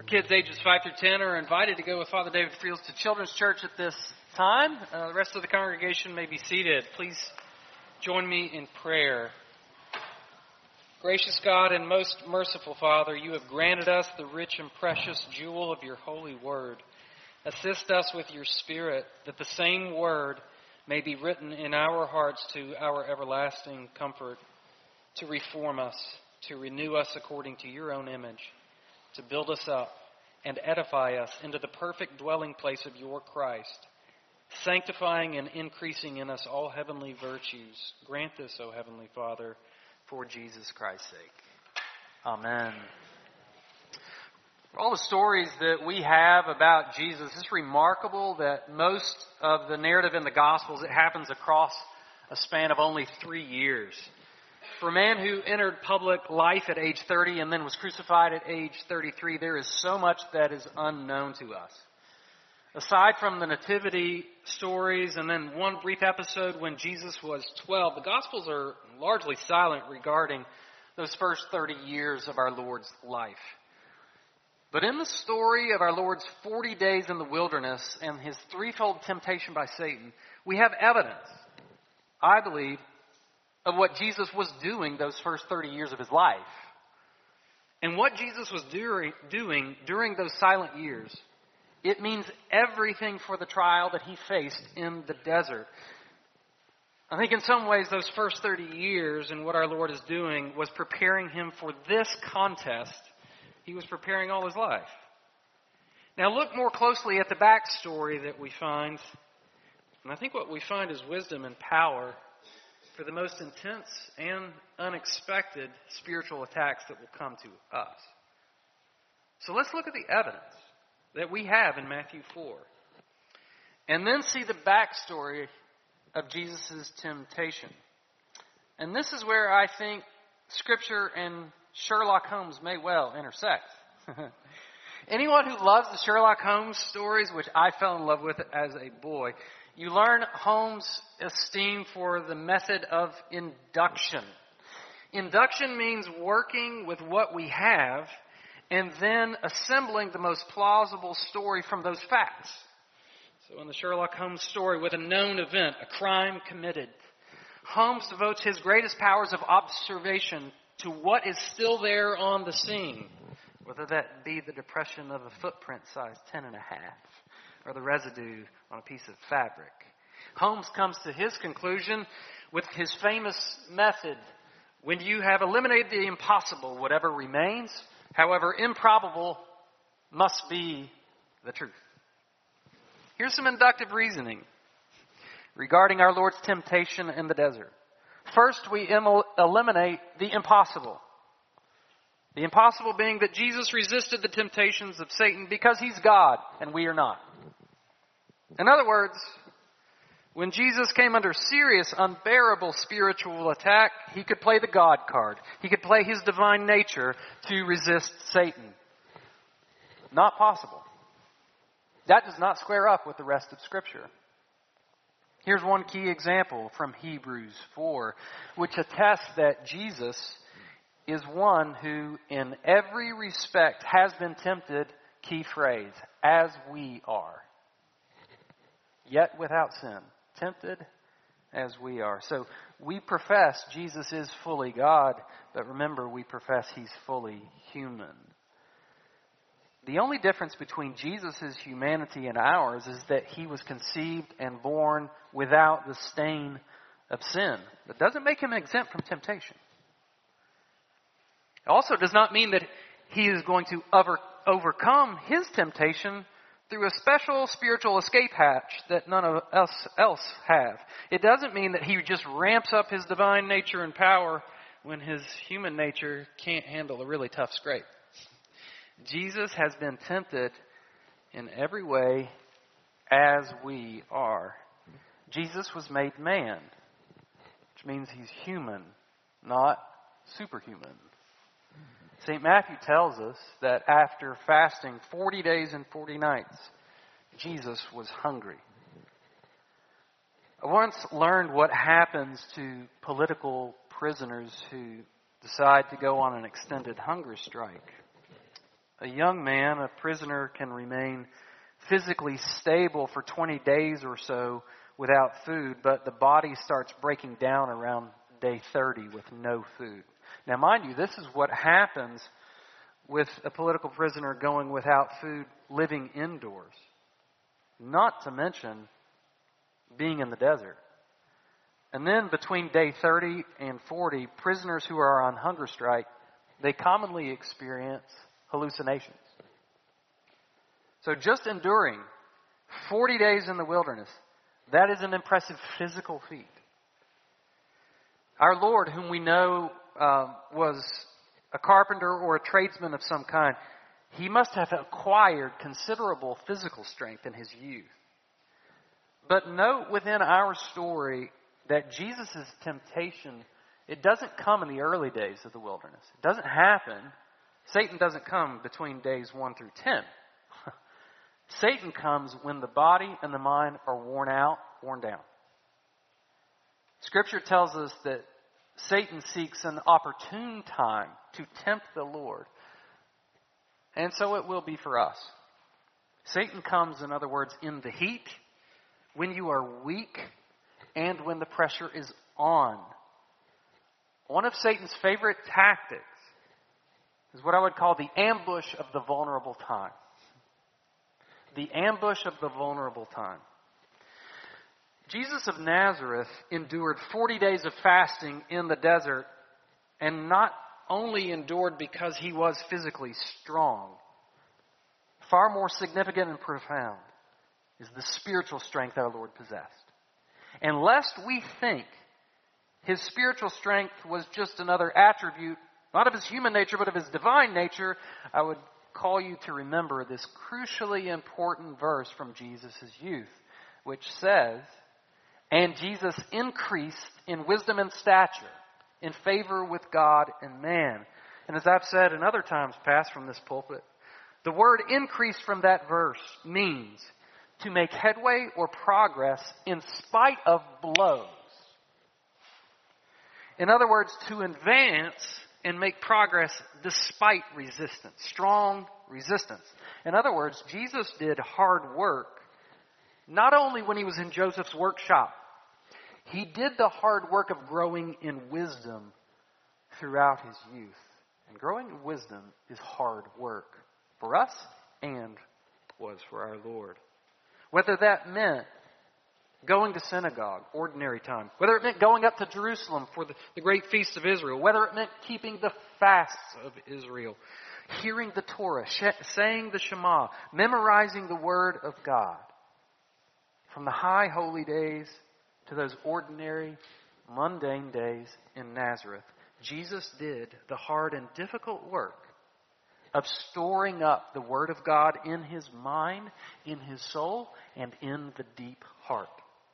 Kids ages 5 through 10 are invited to go with Father David Fields to Children's Church at this time. The rest of the congregation may be seated. Please join me in prayer. Gracious God and most merciful Father, you have granted us the rich and precious jewel of your holy word. Assist us with your Spirit that the same word may be written in our hearts to our everlasting comfort, to reform us, to renew us according to your own image, to build us up and edify us into the perfect dwelling place of your Christ, sanctifying and increasing in us all heavenly virtues. Grant this, O Heavenly Father, for Jesus Christ's sake. Amen. For all the stories that we have about Jesus, it's remarkable that most of the narrative in the Gospels, it happens across a span of only 3 years. For a man who entered public life at age 30 and then was crucified at age 33, there is so much that is unknown to us. Aside from the nativity stories and then one brief episode when Jesus was 12, the Gospels are largely silent regarding those first 30 years of our Lord's life. But in the story of our Lord's 40 days in the wilderness and his threefold temptation by Satan, we have evidence, I believe, of what Jesus was doing those first 30 years of his life. And what Jesus was doing during those silent years, it means everything for the trial that he faced in the desert. I think in some ways those first 30 years and what our Lord is doing was preparing him for this contest he was preparing all his life. Now look more closely at the backstory that we find. And I think what we find is wisdom and power for the most intense and unexpected spiritual attacks that will come to us. So let's look at the evidence that we have in Matthew 4. And then see the backstory of Jesus' temptation. And this is where I think Scripture and Sherlock Holmes may well intersect. Anyone who loves the Sherlock Holmes stories, which I fell in love with as a boy, you learn Holmes' esteem for the method of induction. Induction means working with what we have and then assembling the most plausible story from those facts. So in the Sherlock Holmes story, with a known event, a crime committed, Holmes devotes his greatest powers of observation to what is still there on the scene, whether that be the depression of a footprint size 10.5 or the residue on a piece of fabric. Holmes comes to his conclusion with his famous method. When you have eliminated the impossible, whatever remains, however improbable, must be the truth. Here's some inductive reasoning regarding our Lord's temptation in the desert. First, we eliminate the impossible. The impossible being that Jesus resisted the temptations of Satan because he's God and we are not. In other words, when Jesus came under serious, unbearable spiritual attack, he could play the God card. He could play his divine nature to resist Satan. Not possible. That does not square up with the rest of Scripture. Here's one key example from Hebrews 4, which attests that Jesus is one who in every respect has been tempted, key phrase, as we are, yet without sin. Tempted as we are. So we profess Jesus is fully God, but remember we profess he's fully human. The only difference between Jesus' humanity and ours is that he was conceived and born without the stain of sin. That doesn't make him exempt from temptation. It also does not mean that he is going to overcome his temptation through a special spiritual escape hatch that none of us else have. It doesn't mean that he just ramps up his divine nature and power when his human nature can't handle a really tough scrape. Jesus has been tempted in every way as we are. Jesus was made man, which means he's human, not superhuman. St. Matthew tells us that after fasting 40 days and 40 nights, Jesus was hungry. I once learned what happens to political prisoners who decide to go on an extended hunger strike. A young man, a prisoner, can remain physically stable for 20 days or so without food, but the body starts breaking down around day 30 with no food. Now, mind you, this is what happens with a political prisoner going without food, living indoors. Not to mention being in the desert. And then between day 30 and 40, prisoners who are on hunger strike, they commonly experience hallucinations. So just enduring 40 days in the wilderness, that is an impressive physical feat. Our Lord, whom we know was a carpenter or a tradesman of some kind, he must have acquired considerable physical strength in his youth. But note within our story that Jesus' temptation, it doesn't come in the early days of the wilderness. It doesn't happen. Satan doesn't come between days 1 through 10. Satan comes when the body and the mind are worn out, worn down. Scripture tells us that Satan seeks an opportune time to tempt the Lord. And so it will be for us. Satan comes, in other words, in the heat, when you are weak, and when the pressure is on. One of Satan's favorite tactics is what I would call the ambush of the vulnerable time. The ambush of the vulnerable time. Jesus of Nazareth endured 40 days of fasting in the desert, and not only endured because he was physically strong. Far more significant and profound is the spiritual strength our Lord possessed. And lest we think his spiritual strength was just another attribute, not of his human nature, but of his divine nature, I would call you to remember this crucially important verse from Jesus' youth, which says, "And Jesus increased in wisdom and stature, in favor with God and man." And as I've said in other times past from this pulpit, the word increase from that verse means to make headway or progress in spite of blows. In other words, to advance and make progress despite resistance, strong resistance. In other words, Jesus did hard work, not only when he was in Joseph's workshop. He did the hard work of growing in wisdom throughout his youth. And growing in wisdom is hard work for us and was for our Lord. Whether that meant going to synagogue, ordinary time. Whether it meant going up to Jerusalem for the great feast of Israel. Whether it meant keeping the fasts of Israel. Hearing the Torah, saying the Shema, memorizing the Word of God. From the high holy days to those ordinary, mundane days in Nazareth, Jesus did the hard and difficult work of storing up the Word of God in his mind, in his soul, and in the deep heart.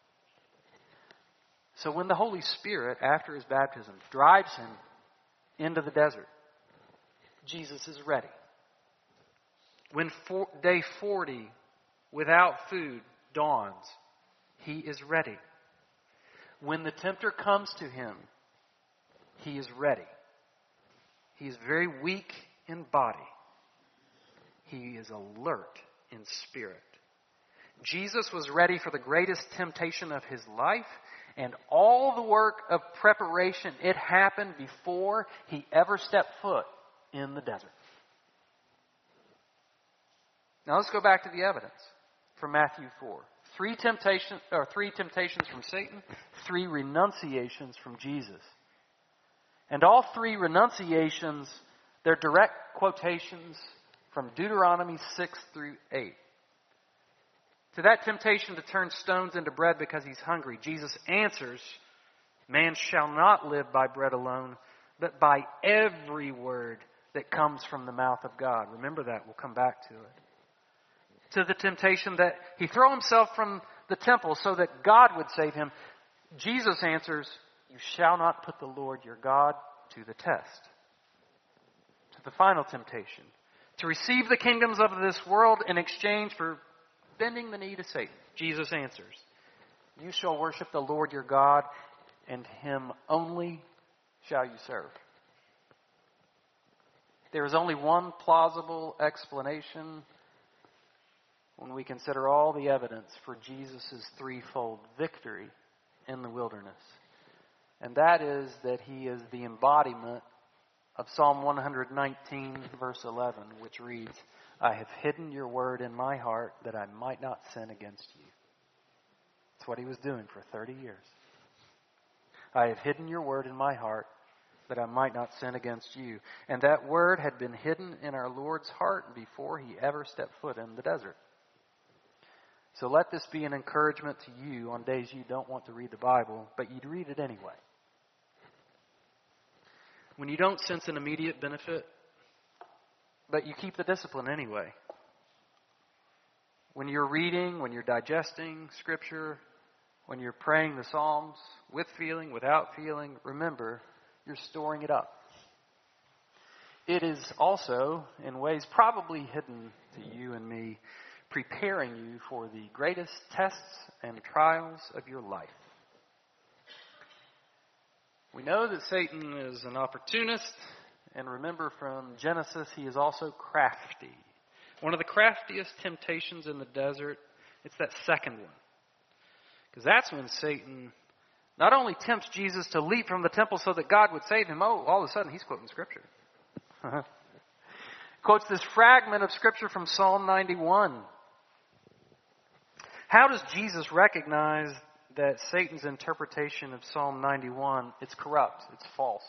So when the Holy Spirit, after his baptism, drives him into the desert, Jesus is ready. When day 40 without food dawns, he is ready. When the tempter comes to him, he is ready. He is very weak in body. He is alert in spirit. Jesus was ready for the greatest temptation of his life, and all the work of preparation, it happened before he ever stepped foot in the desert. Now let's go back to the evidence from Matthew 4. Three temptations from Satan, 3 renunciations from Jesus. And all 3 renunciations, they're direct quotations from Deuteronomy 6 through 8. To that temptation to turn stones into bread because he's hungry, Jesus answers, "Man shall not live by bread alone, but by every word that comes from the mouth of God." Remember that. We'll come back to it. To the temptation that he throw himself from the temple so that God would save him, Jesus answers, "You shall not put the Lord your God to the test." To the final temptation, to receive the kingdoms of this world in exchange for bending the knee to Satan, Jesus answers, "You shall worship the Lord your God, and him only shall you serve." There is only one plausible explanation when we consider all the evidence for Jesus' threefold victory in the wilderness. And that is that he is the embodiment of Psalm 119, verse 11, which reads, I have hidden your word in my heart that I might not sin against you. That's what he was doing for 30 years. I have hidden your word in my heart that I might not sin against you. And that word had been hidden in our Lord's heart before he ever stepped foot in the desert. So let this be an encouragement to you on days you don't want to read the Bible, but you'd read it anyway. When you don't sense an immediate benefit, but you keep the discipline anyway. When you're reading, when you're digesting Scripture, when you're praying the Psalms, with feeling, without feeling, remember, you're storing it up. It is also, in ways probably hidden to you and me, preparing you for the greatest tests and trials of your life. We know that Satan is an opportunist, and remember from Genesis, he is also crafty. One of the craftiest temptations in the desert, it's that second one. Because that's when Satan not only tempts Jesus to leap from the temple so that God would save him, all of a sudden he's quoting Scripture. Quotes this fragment of Scripture from Psalm 91. How does Jesus recognize that Satan's interpretation of Psalm 91, it's corrupt, it's false?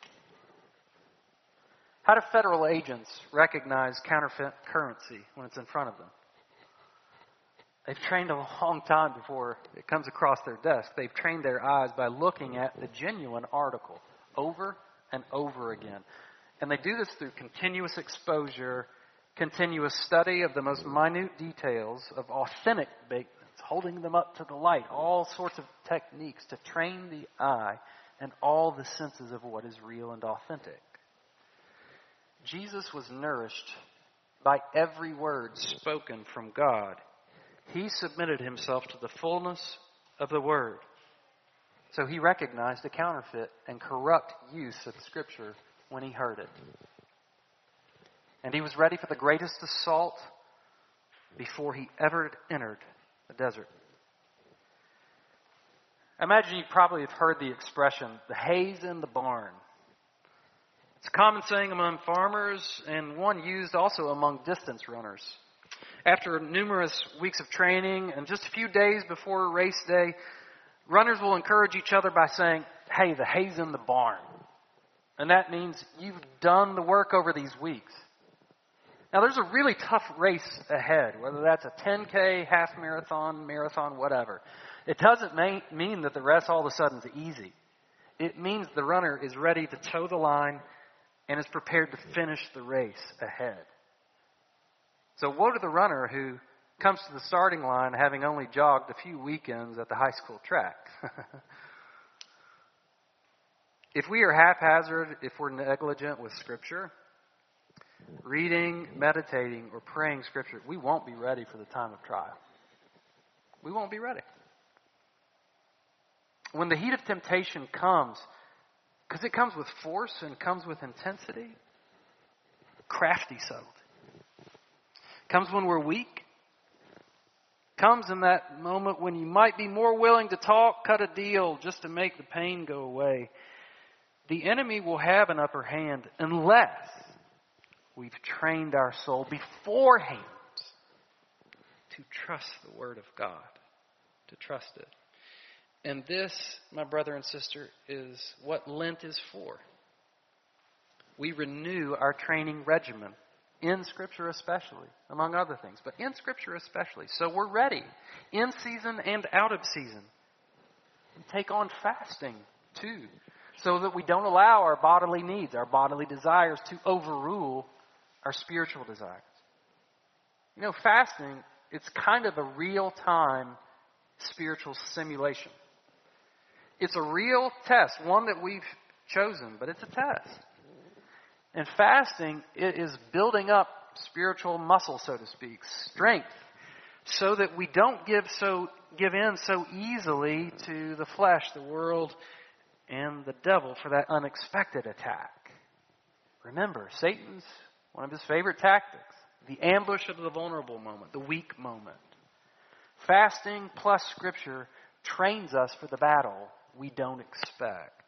How do federal agents recognize counterfeit currency when it's in front of them? They've trained a long time before it comes across their desk. They've trained their eyes by looking at the genuine article over and over again. And they do this through continuous exposure, continuous study of the most minute details of authentic basements, holding them up to the light, all sorts of techniques to train the eye and all the senses of what is real and authentic. Jesus was nourished by every word spoken from God. He submitted himself to the fullness of the Word. So he recognized the counterfeit and corrupt use of Scripture when he heard it. And he was ready for the greatest assault before he ever entered the desert. I imagine you probably have heard the expression, the hay's in the barn. It's a common saying among farmers and one used also among distance runners. After numerous weeks of training and just a few days before race day, runners will encourage each other by saying, hey, the hay's in the barn. And that means you've done the work over these weeks. Now, there's a really tough race ahead, whether that's a 10K, half marathon, whatever. It doesn't mean that the rest all of a sudden is easy. It means the runner is ready to toe the line and is prepared to finish the race ahead. So woe to the runner who comes to the starting line having only jogged a few weekends at the high school track. If we are haphazard, if we're negligent with Scripture, reading, meditating, or praying Scripture, we won't be ready for the time of trial. We won't be ready. When the heat of temptation comes, because it comes with force and comes with intensity, crafty subtlety. Comes when we're weak. Comes in that moment when you might be more willing to talk, cut a deal just to make the pain go away. The enemy will have an upper hand unless we've trained our soul beforehand to trust the Word of God, to trust it. And this, my brother and sister, is what Lent is for. We renew our training regimen, in Scripture especially, among other things, but in Scripture especially. So we're ready, in season and out of season. We take on fasting, too, so that we don't allow our bodily needs, our bodily desires to overrule our spiritual desires. You know, fasting, it's kind of a real-time spiritual simulation. It's a real test, one that we've chosen, but it's a test. And fasting, it is building up spiritual muscle, so to speak, strength, so that we don't give in so easily to the flesh, the world, and the devil for that unexpected attack. Remember, Satan's one of his favorite tactics, the ambush of the vulnerable moment, the weak moment. Fasting plus Scripture trains us for the battle we don't expect.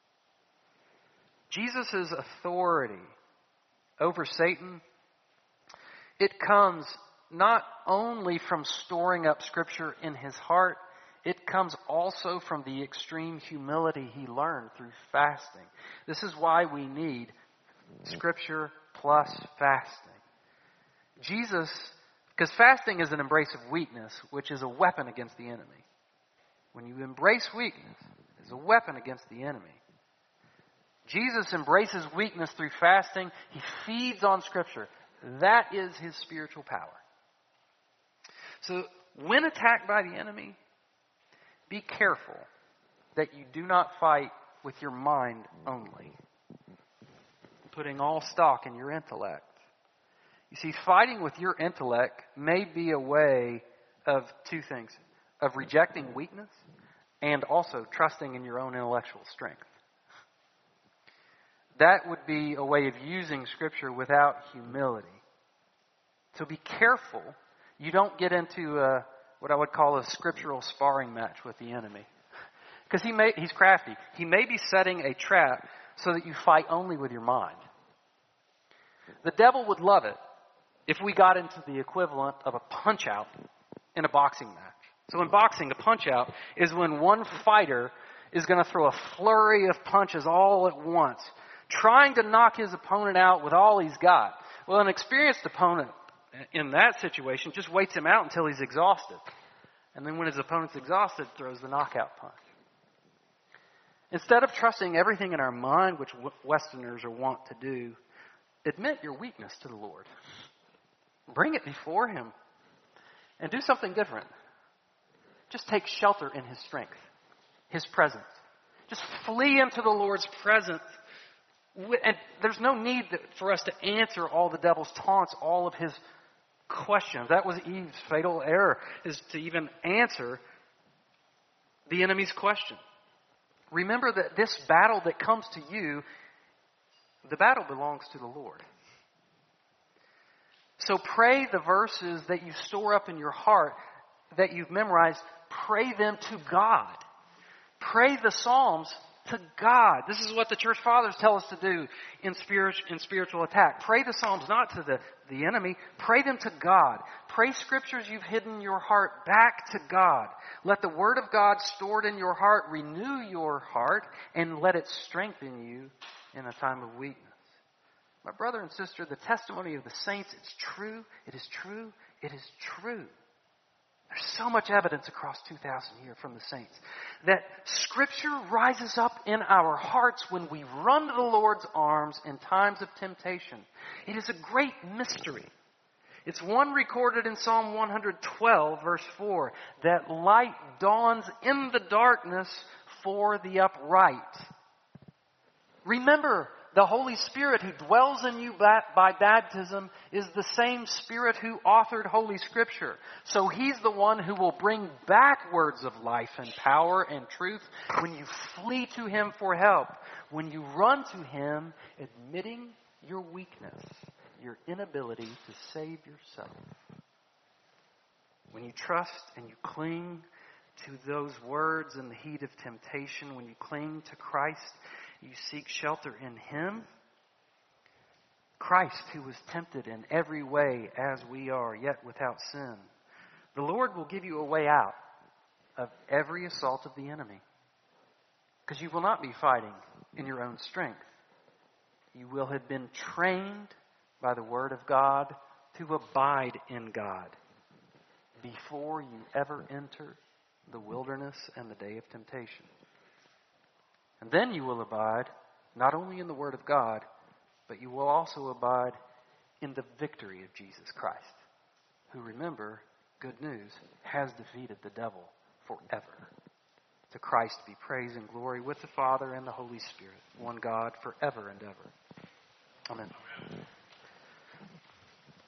Jesus' authority over Satan, it comes not only from storing up Scripture in his heart, it comes also from the extreme humility he learned through fasting. This is why we need Scripture plus fasting. Jesus, because fasting is an embrace of weakness, which is a weapon against the enemy. When you embrace weakness, it's a weapon against the enemy. Jesus embraces weakness through fasting. He feeds on Scripture. That is his spiritual power. So, when attacked by the enemy, be careful that you do not fight with your mind only, putting all stock in your intellect. You see, fighting with your intellect may be a way of two things, of rejecting weakness and also trusting in your own intellectual strength. That would be a way of using Scripture without humility. So be careful you don't get into what I would call a scriptural sparring match with the enemy. Because he's crafty. He may be setting a trap so that you fight only with your mind. The devil would love it if we got into the equivalent of a punch-out in a boxing match. So in boxing, a punch-out is when one fighter is going to throw a flurry of punches all at once, trying to knock his opponent out with all he's got. Well, an experienced opponent in that situation just waits him out until he's exhausted. And then when his opponent's exhausted, throws the knockout punch. Instead of trusting everything in our mind, which Westerners are wont to do, admit your weakness to the Lord. Bring it before Him. And do something different. Just take shelter in His strength, His presence. Just flee into the Lord's presence. And there's no need for us to answer all the devil's taunts, all of his questions. That was Eve's fatal error, is to even answer the enemy's question. Remember that this battle that comes to you, the battle belongs to the Lord. So pray the verses that you store up in your heart, that you've memorized, pray them to God. Pray the Psalms to God. This is what the church fathers tell us to do in spiritual attack. Pray the Psalms not to the enemy. Pray them to God. Pray scriptures you've hidden in your heart back to God. Let the Word of God stored in your heart renew your heart and let it strengthen you in a time of weakness. My brother and sister, the testimony of the saints, it's true, it is true, it is true. There's so much evidence across 2,000 years from the saints that Scripture rises up in our hearts when we run to the Lord's arms in times of temptation. It is a great mystery. It's one recorded in Psalm 112, verse 4, that light dawns in the darkness for the upright. Remember, the Holy Spirit who dwells in you by baptism is the same Spirit who authored Holy Scripture. So He's the one who will bring back words of life and power and truth when you flee to Him for help. When you run to Him, admitting your weakness, your inability to save yourself. When you trust and you cling to those words in the heat of temptation, when you cling to Christ, you seek shelter in Him. Christ, who was tempted in every way as we are, yet without sin. The Lord will give you a way out of every assault of the enemy. Because you will not be fighting in your own strength. You will have been trained by the Word of God to abide in God before you ever enter the wilderness and the day of temptation. And then you will abide not only in the Word of God, but you will also abide in the victory of Jesus Christ, who, remember, good news, has defeated the devil forever. To Christ be praise and glory with the Father and the Holy Spirit, one God, forever and ever. Amen.